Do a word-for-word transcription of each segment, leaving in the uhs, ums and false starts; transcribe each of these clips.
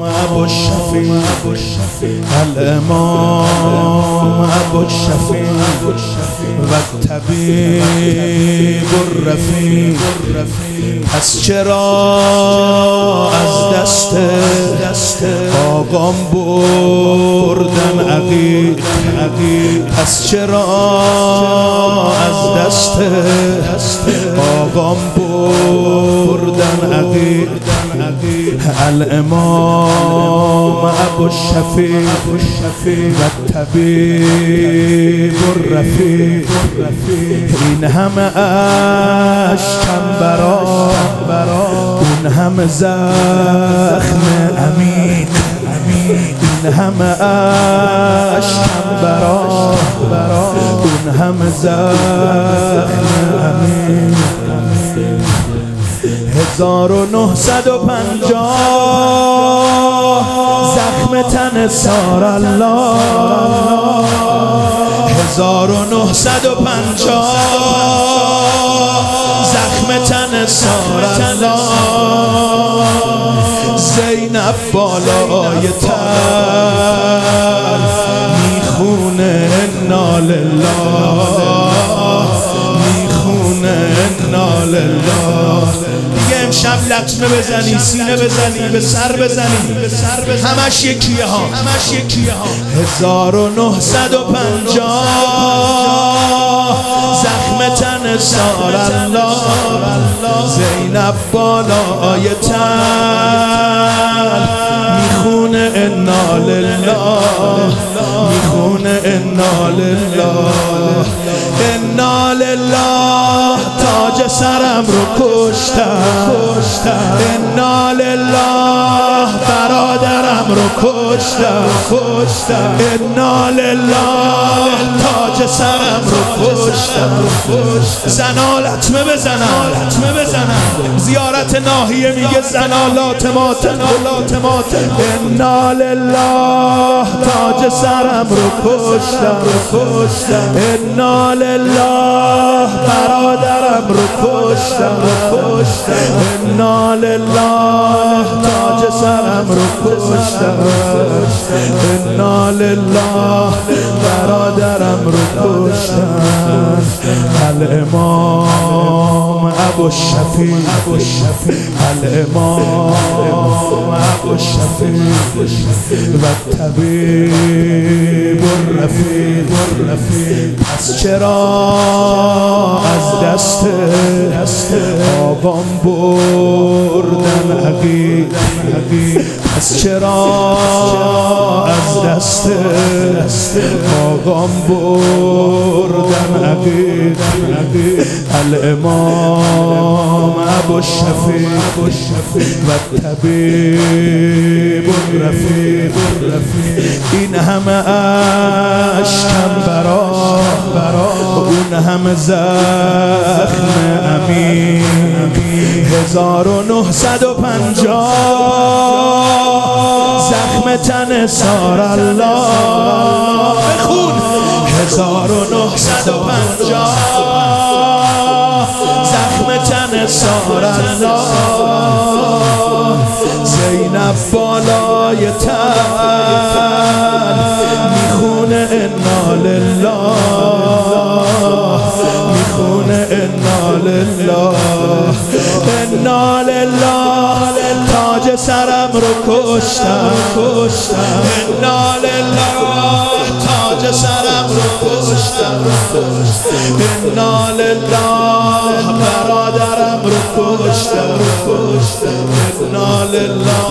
ابوالشفیع الامام ابوالشفیع و الطبیب الرفیع. پس چرا از دست آقام بردن عقیق؟ پس چرا از دست آقام بردن عقیق؟ الامام ابوالشفیع و الطبیب الرفیع. این همه اشکم برا اون همه زخم عمیق، این همه اشکم برا اون همه زخم عمیق. هزار و نهصد و پنجاه زخم تن سار الله، هزار و نهصد و پنجاه زخم تن سار الله. زینب بالای تل میخونه انا لله، میخونه انا لله. دیگه امشب لطمه بزنی، سینه بزنی، به سر بزنی، همش یکیه ها. هزار و نهصد و پنجاه زخم تن سار الله، زینب بالای تل میخونه انا لله، میخونه انا لله، انا لله. تاج سرم رو کشتم، انا لله. برادرم رو کشتم، انا لله. تاج سرم رو کشتم. زنا لطمه بزنم، زیارت ناحیه میگه زنا لاتمات، انا لله. تاج سرم رو کشتم، انا لله. برادرم رو کشتم، انا لله. تاج سرم رو کشتم، انا لله. برادرم رو کشتم. الامام ابوالشفیع الامام ابوالشفیع و الطبیب الرفیع. پس چرا از دست آقام بردن عقیق؟ پس چرا از دست آقام بردن عقیق؟ الامام ابوالشفیع و الطبیب الرفیع. این همه اشکم برا اون همه زخم عمیق. هزار و نهصد و پنجاه زخم تن سار الله. بخون هزار و نهصد و پنجاه زخم تن سار الله. زینب بالای تل میخونه انا لله، میخونه انا لله، انا لله. تاج سرم رو کشتم، انا لله. تاج سرم رو کشتم، انا لله. برادرم رو کشتم، انا لله.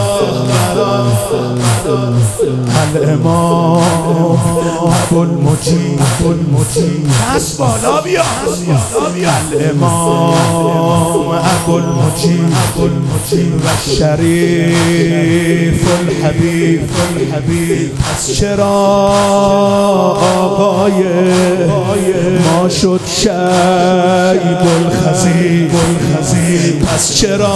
الامام ابوالمجید دست بالا بیا، الامام ابوالمجید و شریف الحبیب. پس چرا آقای ما شد شیب الخزیب؟ پس چرا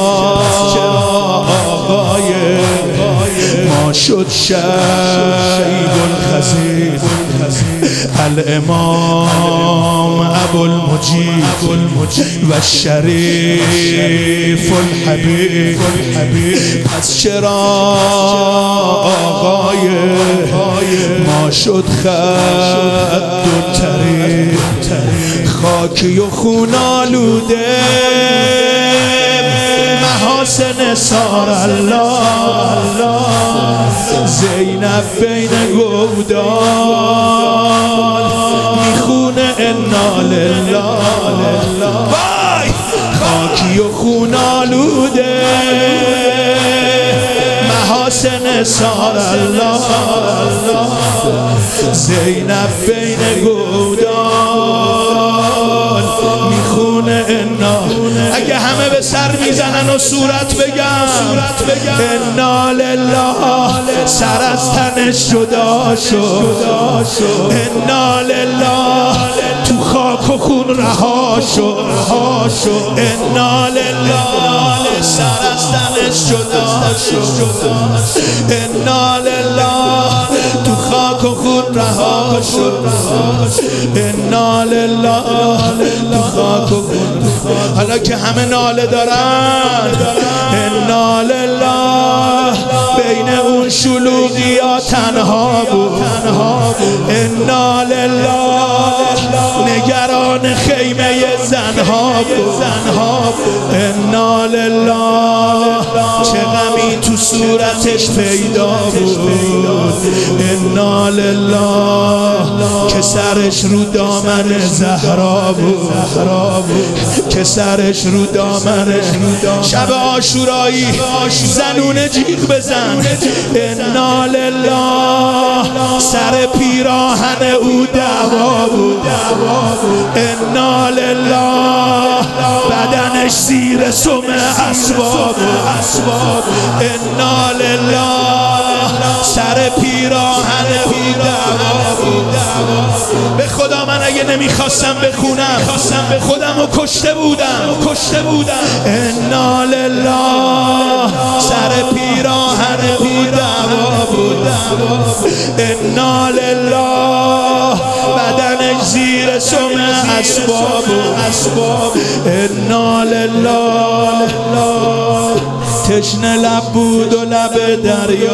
آقای ما شد شیب الخزیب؟ الامام ابو المجید و شریف الحبیب. پس چرا آقای ما شد خد و طریق خاکی و خون آلوده محاسن سار الله زینب بین گودال میخونه انا لله وای خاکی و خون آلوده محاسن سار الله زینب بین گودال میخونه انا. اگه همه به سر میزنن و صورت بگم انا لله سر از تنش جدا شد انا لله تو خاک و خون رها شد انا لله سر از تنش جدا شد انا لله تو خاک و خون رها شد انا لله تو خاک و خون. حالا که همه ناله دارن انا لله بین اون شلوغیا تنها بود انا لله نگران خیمه زنها بود انا لله چه غمی تو صورتش پیدا بود انا لله که سرش رو دامن زهرا بود که سرش رو دامن شب عاشورایی زنونه جیغ بزن انا لله سر پیراهن او دعوا بود انا لله بدنش زیر سم اسباب انا لله سر پیراهن او دعوا بود. به خدا من اگه نمیخواستم بخونم خودم رو کشته بودم انا لله سر پیراهن او دعوا بود انا لله بدنش زیر سم اسباب انا لله تشنه لب بود و لب دریا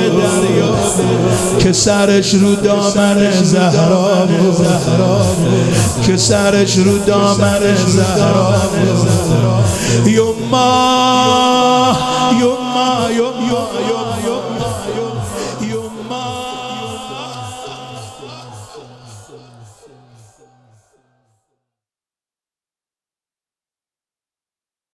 که سرش رو دامن زهرا بود که سرش رو دامن زهرا بود یما یما یما یما